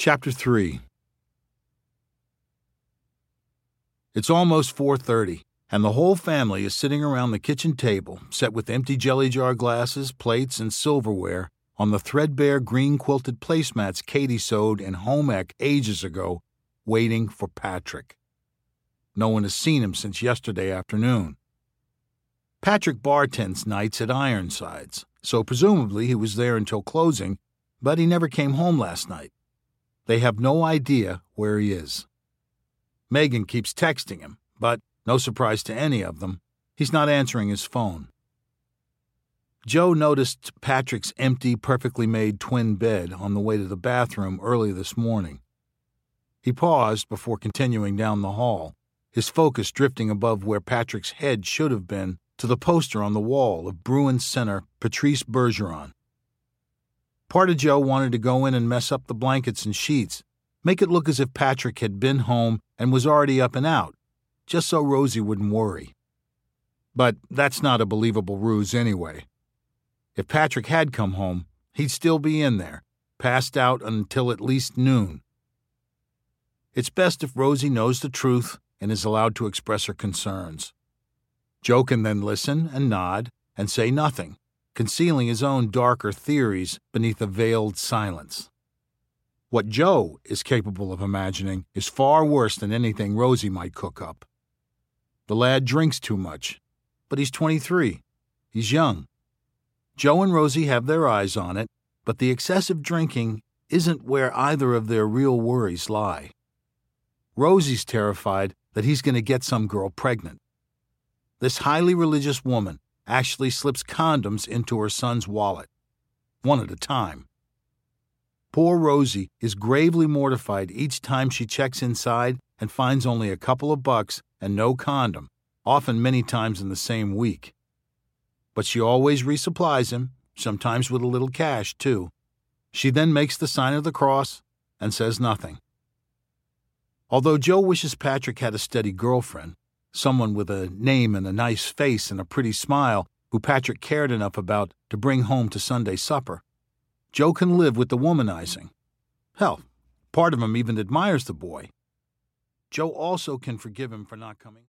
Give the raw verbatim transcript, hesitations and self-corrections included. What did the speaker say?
Chapter three. It's almost four thirty, and the whole family is sitting around the kitchen table, set with empty jelly jar glasses, plates, and silverware, on the threadbare green-quilted placemats Katie sewed in home ec ages ago, waiting for Patrick. No one has seen him since yesterday afternoon. Patrick bartends nights at Ironsides, so presumably he was there until closing, but he never came home last night. They have no idea where he is. Megan keeps texting him, but, no surprise to any of them, he's not answering his phone. Joe noticed Patrick's empty, perfectly made twin bed on the way to the bathroom early this morning. He paused before continuing down the hall, his focus drifting above where Patrick's head should have been to the poster on the wall of Bruin center Patrice Bergeron. Part of Joe wanted to go in and mess up the blankets and sheets, make it look as if Patrick had been home and was already up and out, just so Rosie wouldn't worry. But that's not a believable ruse anyway. If Patrick had come home, he'd still be in there, passed out until at least noon. It's best if Rosie knows the truth and is allowed to express her concerns. Joe can then listen and nod and say nothing, concealing his own darker theories beneath a veiled silence. What Joe is capable of imagining is far worse than anything Rosie might cook up. The lad drinks too much, but he's twenty-three. He's young. Joe and Rosie have their eyes on it, but the excessive drinking isn't where either of their real worries lie. Rosie's terrified that he's going to get some girl pregnant. This highly religious woman actually slips condoms into her son's wallet, one at a time. Poor Rosie is gravely mortified each time she checks inside and finds only a couple of bucks and no condom, often many times in the same week. But she always resupplies him, sometimes with a little cash, too. She then makes the sign of the cross and says nothing. Although Joe wishes Patrick had a steady girlfriend, someone with a name and a nice face and a pretty smile who Patrick cared enough about to bring home to Sunday supper, Joe can live with the womanizing. Hell, part of him even admires the boy. Joe also can forgive him for not coming.